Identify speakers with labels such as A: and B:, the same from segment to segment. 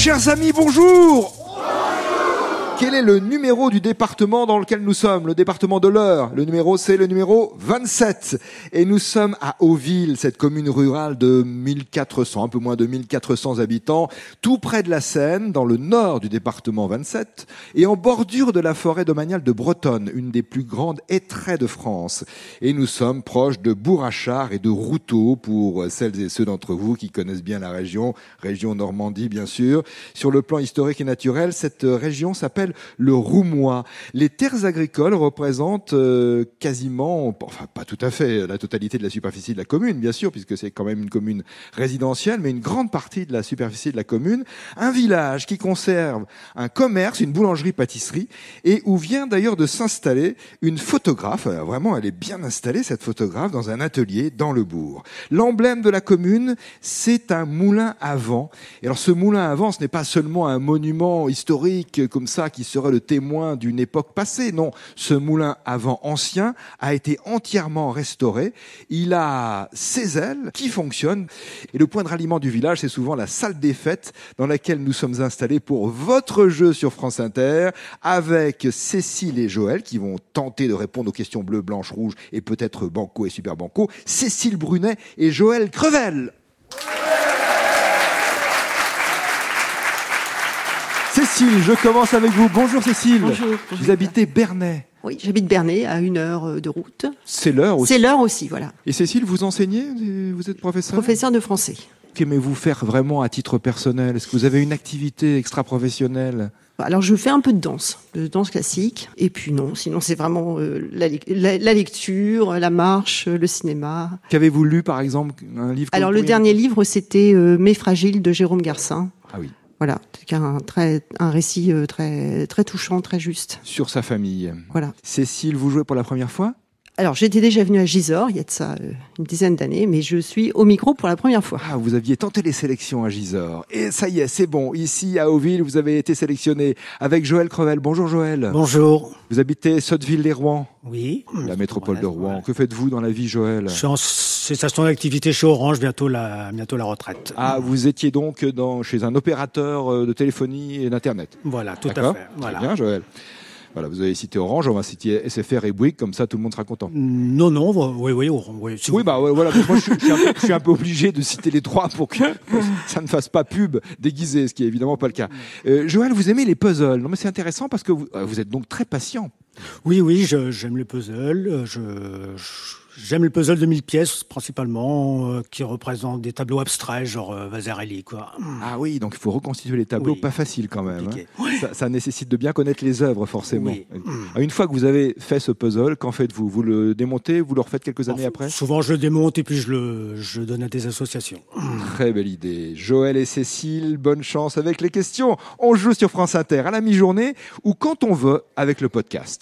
A: Chers amis, bonjour. Quel est le numéro du département dans lequel nous sommes? Le département de l'Eure. Le numéro, c'est le numéro 27. Et nous sommes à Auville, cette commune rurale de 1400, un peu moins de 1400 habitants, tout près de la Seine, dans le nord du département 27, et en bordure de la forêt domaniale de Bretonne, une des plus grandes hêtraies de France. Et nous sommes proches de Bourrachard et de Routot, pour celles et ceux d'entre vous qui connaissent bien la région Normandie bien sûr. Sur le plan historique et naturel, cette région s'appelle le Roumois. Les terres agricoles représentent quasiment, enfin pas tout à fait la totalité de la superficie de la commune, bien sûr, puisque c'est quand même une commune résidentielle, mais une grande partie de la superficie de la commune. Un village qui conserve un commerce, une boulangerie-pâtisserie, et où vient d'ailleurs de s'installer une photographe. Alors vraiment, elle est bien installée, cette photographe, dans un atelier dans le bourg. L'emblème de la commune, c'est un moulin à vent. Et alors ce moulin à vent, ce n'est pas seulement un monument historique comme ça, qui serait le témoin d'une époque passée. Non, ce moulin à vent ancien a été entièrement restauré. Il a ses ailes qui fonctionnent. Et le point de ralliement du village, c'est souvent la salle des fêtes dans laquelle nous sommes installés pour votre jeu sur France Inter, avec Cécile et Joël qui vont tenter de répondre aux questions bleues, blanches, rouges et peut-être banco et super banco. Cécile Brunet et Joël Crevel. Cécile, je commence avec vous. Bonjour Cécile.
B: Bonjour.
A: Vous habitez Bernay.
B: Oui, j'habite Bernay, à 1 heure de route.
A: C'est l'heure aussi.
B: C'est l'heure aussi, voilà.
A: Et Cécile, vous enseignez? Vous êtes professeure?
B: Professeur de français.
A: Qu'aimez-vous faire vraiment à titre personnel? Est-ce que vous avez une activité extra-professionnelle?
B: Alors, je fais un peu de danse classique. Et puis non, sinon c'est vraiment la lecture, la marche, le cinéma.
A: Qu'avez-vous lu, par exemple, un livre?
B: Alors, le dernier livre, c'était Mes fragiles de Jérôme Garcin.
A: Ah oui.
B: Voilà, c'est un récit très touchant, très juste.
A: Sur sa famille.
B: Voilà.
A: Cécile, vous jouez pour la première fois?
B: Alors, j'étais déjà venue à Gisors, il y a de ça une dizaine d'années, mais je suis au micro pour la première fois.
A: Ah, vous aviez tenté les sélections à Gisors. Et ça y est, c'est bon. Ici, à Auville, vous avez été sélectionné avec Joël Crevel. Bonjour Joël.
C: Bonjour.
A: Vous habitez Sotteville-les-Rouen?
C: Oui.
A: La métropole de Rouen.
C: Voilà.
A: Que faites-vous dans la vie, Joël?
C: Je suis en cessation d'activité chez Orange, bientôt la retraite.
A: Ah, vous étiez donc chez un opérateur de téléphonie et d'Internet.
C: Voilà, tout à
A: D'accord.
C: fait. Voilà.
A: Très bien, Joël. Voilà, vous avez cité Orange, on va citer SFR et Bouygues, comme ça tout le monde sera content.
C: Non, oui, oui.
A: Oui, bah ouais, voilà. Moi, je suis un peu obligé de citer les trois pour que ça ne fasse pas pub déguisé, ce qui est évidemment pas le cas. Joël, vous aimez les puzzles? Non, mais c'est intéressant parce que vous êtes donc très patient.
C: Oui, j'aime les puzzles. J'aime le puzzle de 1000 pièces, principalement, qui représentent des tableaux abstraits, genre Vasarely, quoi.
A: Ah oui, donc il faut reconstituer les tableaux,
C: Oui.
A: pas facile quand même. Hein.
C: Oui.
A: Ça nécessite de bien connaître les œuvres, forcément.
C: Oui.
A: Une fois que vous avez fait ce puzzle, qu'en faites-vous? Vous le démontez, vous le refaites quelques années après?
C: Souvent, je le démonte et puis je le donne à des associations.
A: Très belle idée. Joël et Cécile, bonne chance avec les questions. On joue sur France Inter à la mi-journée ou quand on veut avec le podcast.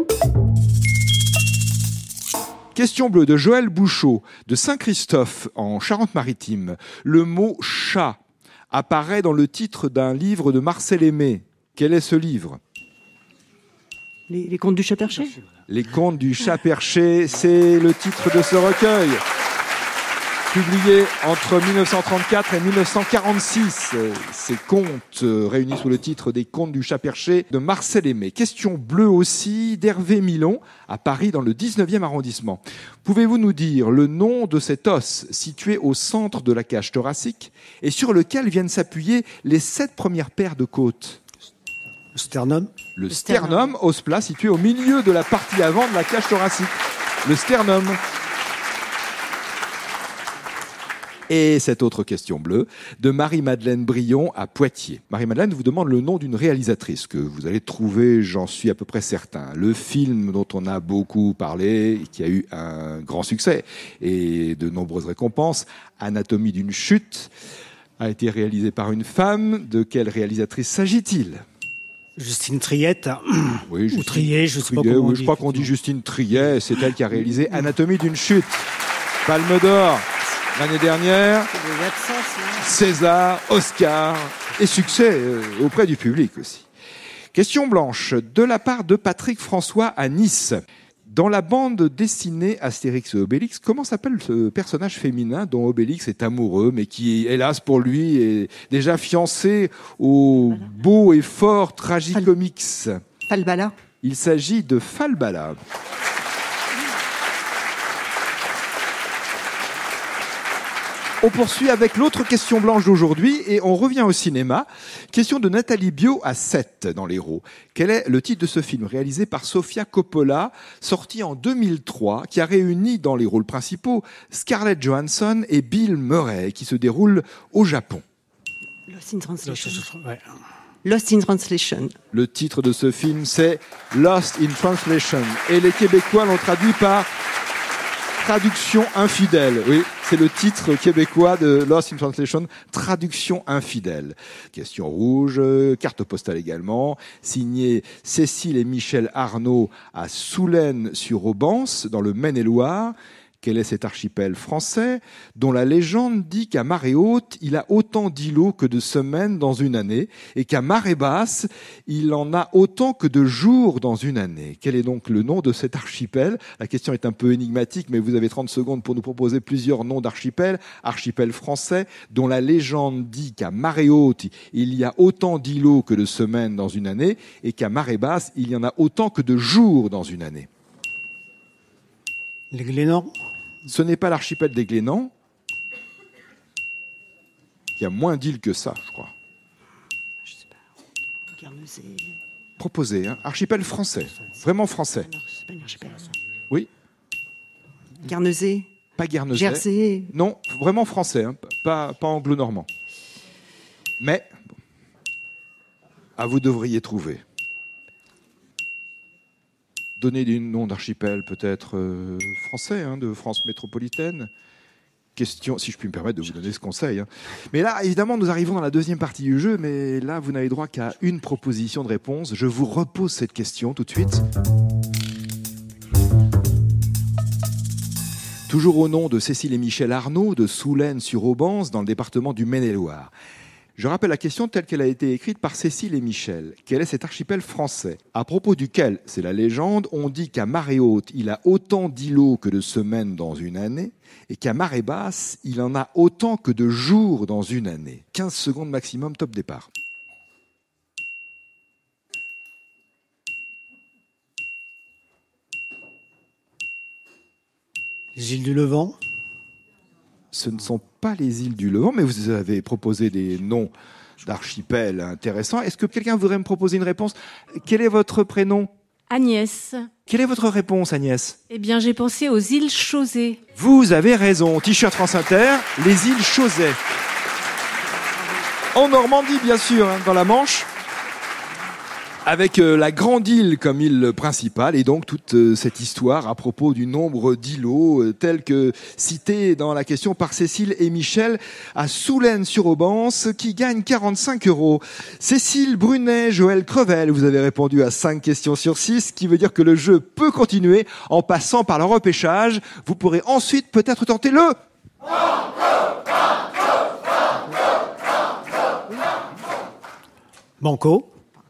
A: Question bleue de Joël Bouchot, de Saint-Christophe, en Charente-Maritime. Le mot « chat » apparaît dans le titre d'un livre de Marcel Aimé. Quel est ce livre?
B: Les contes du chat perché?
A: Les contes du chat perché, c'est le titre de ce recueil. Publié entre 1934 et 1946, ces contes réunis sous le titre des contes du chat perché de Marcel Aimé. Question bleue aussi d'Hervé Milon, à Paris dans le 19e arrondissement. Pouvez-vous nous dire le nom de cet os situé au centre de la cage thoracique et sur lequel viennent s'appuyer les 7 premières paires de côtes?
C: Le sternum.
A: Le sternum, os plat situé au milieu de la partie avant de la cage thoracique. Le sternum. Et cette autre question bleue de Marie-Madeleine Brion à Poitiers. Marie-Madeleine vous demande le nom d'une réalisatrice que vous allez trouver, j'en suis à peu près certain. Le film dont on a beaucoup parlé, qui a eu un grand succès et de nombreuses récompenses, Anatomie d'une chute, a été réalisé par une femme. De quelle réalisatrice s'agit-il?
C: Justine Triette.
A: Oui,
C: Ou Triet, je ne sais pas comment on dit.
A: Je crois qu'on dit Justine Triet, c'est elle qui a réalisé Anatomie d'une chute. Palme d'or l'année dernière, César, Oscar et succès auprès du public aussi. Question blanche de la part de Patrick François à Nice. Dans la bande dessinée Astérix et Obélix, comment s'appelle ce personnage féminin dont Obélix est amoureux, mais qui, hélas pour lui, est déjà fiancé au beau et fort Tragicomix?
B: Falbala.
A: Il s'agit de Falbala. On poursuit avec l'autre question blanche d'aujourd'hui et on revient au cinéma. Question de Nathalie Bio à 7 dans l'Hérault. Quel est le titre de ce film réalisé par Sofia Coppola, sorti en 2003, qui a réuni dans les rôles principaux Scarlett Johansson et Bill Murray, qui se déroule au Japon?
B: Lost in Translation.
C: Ouais.
B: Lost in Translation.
A: Le titre de ce film, c'est Lost in Translation. Et les Québécois l'ont traduit par Traduction infidèle. Oui, c'est le titre québécois de Lost in Translation, Traduction infidèle. Question rouge, carte postale également, signée Cécile et Michel Arnaud à Soulaines-sur-Aubance, dans le Maine-et-Loire. Quel est cet archipel français dont la légende dit qu'à marée haute, il a autant d'îlots que de semaines dans une année et qu'à marée basse, il en a autant que de jours dans une année? Quel est donc le nom de cet archipel? La question est un peu énigmatique, mais vous avez 30 secondes pour nous proposer plusieurs noms d'archipels. Archipel français dont la légende dit qu'à marée haute, il y a autant d'îlots que de semaines dans une année et qu'à marée basse, il y en a autant que de jours dans une année.
C: Les Glénans.
A: Ce n'est pas l'archipel des Glénans. Il y a moins d'îles que ça, je crois.
B: Je sais pas. Guernesey.
A: Proposé, hein. Archipel français, vraiment français.
B: C'est pas un archipel.
A: Oui,
B: Guernesey.
A: pas Guernesey.
B: Jersey.
A: Non, vraiment français, hein. Pas anglo-normand. Mais, vous devriez trouver. Donner des noms d'archipels peut-être français, hein, de France métropolitaine. Question, si je puis me permettre de vous donner ce conseil. Hein. Mais là, évidemment, nous arrivons dans la deuxième partie du jeu, mais là, vous n'avez droit qu'à une proposition de réponse. Je vous repose cette question tout de suite. Toujours au nom de Cécile et Michel Arnaud, de Soulaines-sur-Aubance, dans le département du Maine-et-Loire. Je rappelle la question telle qu'elle a été écrite par Cécile et Michel. Quel est cet archipel français à propos duquel, c'est la légende, on dit qu'à marée haute, il a autant d'îlots que de semaines dans une année et qu'à marée basse, il en a autant que de jours dans une année. 15 secondes maximum, top départ.
C: Les îles du Levant.
A: Ce ne sont pas les îles du Levant, mais vous avez proposé des noms d'archipels intéressants. Est-ce que quelqu'un voudrait me proposer une réponse? Quel est votre prénom?
D: Agnès.
A: Quelle est votre réponse, Agnès?
D: Eh bien, j'ai pensé aux îles Chausey.
A: Vous avez raison. T-shirt France Inter, les îles Chausey. En Normandie, bien sûr, hein, dans la Manche. Avec la grande île comme île principale et donc toute cette histoire à propos du nombre d'îlots tel que cité dans la question par Cécile et Michel à Soulaines-sur-Aubance qui gagne 45 €. Cécile Brunet, Joël Crevel, vous avez répondu à 5 questions sur 6, ce qui veut dire que le jeu peut continuer en passant par le repêchage. Vous pourrez ensuite peut-être tenter le...
C: Banco.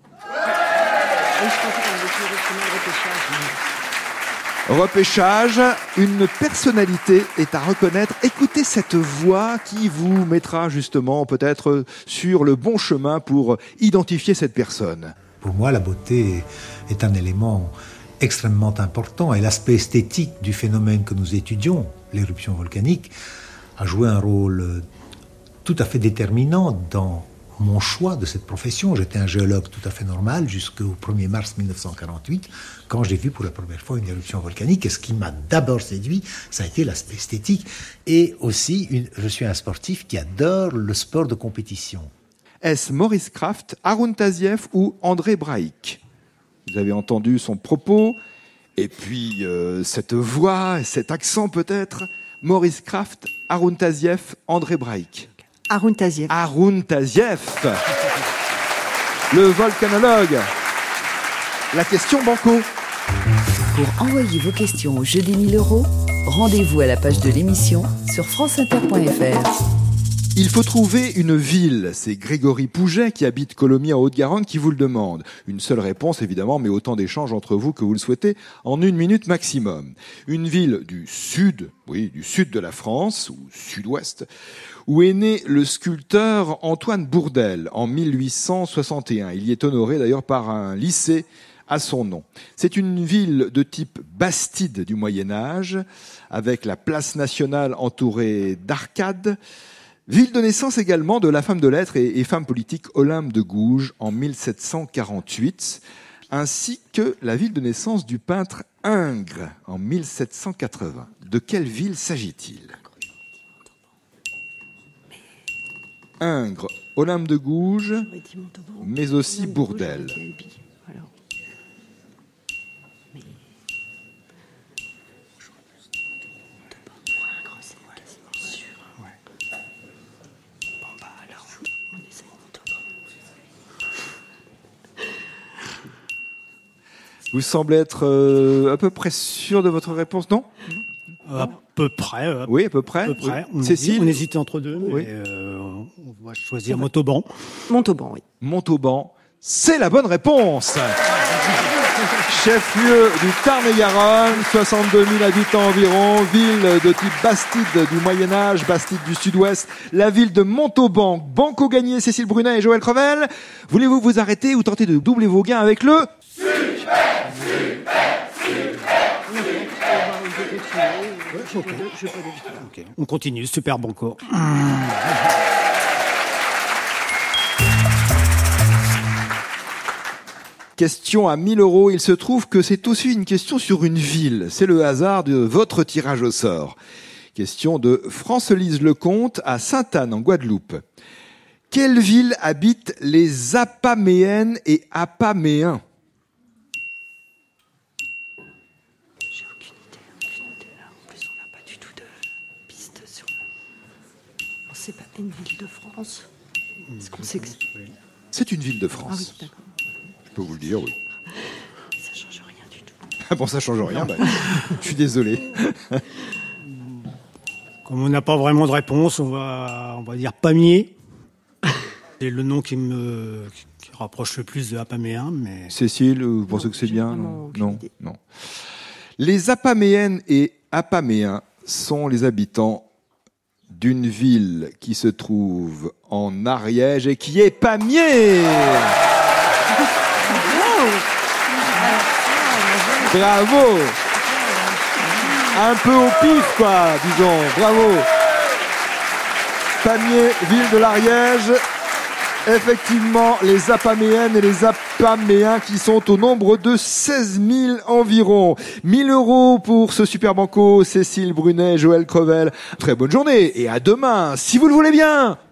A: Repêchage, une personnalité est à reconnaître. Écoutez cette voix qui vous mettra justement peut-être sur le bon chemin pour identifier cette personne.
E: Pour moi, la beauté est un élément extrêmement important et l'aspect esthétique du phénomène que nous étudions, l'éruption volcanique, a joué un rôle tout à fait déterminant dans mon choix de cette profession. J'étais un géologue tout à fait normal jusqu'au 1er mars 1948, quand j'ai vu pour la première fois une éruption volcanique. Et ce qui m'a d'abord séduit, ça a été l'aspect esthétique. Et aussi, je suis un sportif qui adore le sport de compétition.
A: Est-ce Maurice Kraft, Haroun Tazieff ou André Braic? Vous avez entendu son propos, et puis cette voix, cet accent peut-être. Maurice Kraft, Haroun Tazieff, André Braic.
B: Haroun Tazieff.
A: Haroun Tazieff. Le volcanologue. La question banco.
F: Pour envoyer vos questions au jeu des 1000 €, rendez-vous à la page de l'émission sur franceinter.fr.
A: Il faut trouver une ville. C'est Grégory Pouget qui habite Colomiers en Haute-Garonne qui vous le demande. Une seule réponse évidemment, mais autant d'échanges entre vous que vous le souhaitez en 1 minute maximum. Une ville du sud, oui, du sud de la France, ou sud-ouest, où est né le sculpteur Antoine Bourdelle en 1861. Il y est honoré d'ailleurs par un lycée à son nom. C'est une ville de type Bastide du Moyen-Âge, avec la place nationale entourée d'arcades. Ville de naissance également de la femme de lettres et femme politique Olympe de Gouges en 1748, ainsi que la ville de naissance du peintre Ingres en 1780. De quelle ville s'agit-il ? Ingres, Olympe de Gouges, mais aussi Bourdelle. Vous semblez être à peu près sûr de votre réponse, non ?
C: À peu près.
A: Oui, à peu près. Cécile ?
C: On hésitait entre deux, mais
A: Oui.
C: On va choisir Montauban.
B: Montauban, oui.
A: Montauban, c'est la bonne réponse. Chef-lieu du Tarn-et-Garonne, 62 000 habitants environ, ville de type Bastide du Moyen-Âge, Bastide du Sud-Ouest, la ville de Montauban. Banco gagné, Cécile Brunet et Joël Crevel. Voulez-vous vous arrêter ou tenter de doubler vos gains avec le...
C: Okay. On continue, super banco.
A: Question à 1 000 €. Il se trouve que c'est aussi une question sur une ville. C'est le hasard de votre tirage au sort. Question de France-Lise Lecomte à Sainte-Anne en Guadeloupe. Quelle ville habitent les Apaméennes et Apaméens ?
B: J'ai aucune idée. En plus, on n'a pas du tout de piste sur... Bon, c'est pas une ville de France. Est-ce qu'on sait que...
A: C'est une ville de
B: Ah oui,
A: France.
B: d'accord.
A: Je peux vous le dire, oui.
B: Ça change rien du tout.
A: Ah bon, ça change rien. Bah, je suis désolé.
C: Comme on n'a pas vraiment de réponse, on va dire Pamiers. C'est le nom qui rapproche le plus de Apaméen, mais...
A: Cécile, vous pensez
B: Non,
A: que c'est
B: j'ai
A: bien ?
B: vraiment aucune
A: Non,
B: idée.
A: non. Les Apaméennes et Apaméens sont les habitants d'une ville qui se trouve en Ariège et qui est Pamiers. Bravo. Un peu au pif, quoi, disons. Bravo. Pamiers, ville de l'Ariège. Effectivement, les Apaméennes et les Apaméens qui sont au nombre de 16 000 environ. 1 000 € pour ce super banco. Cécile Brunet, Joël Crevel. Très bonne journée et à demain, si vous le voulez bien.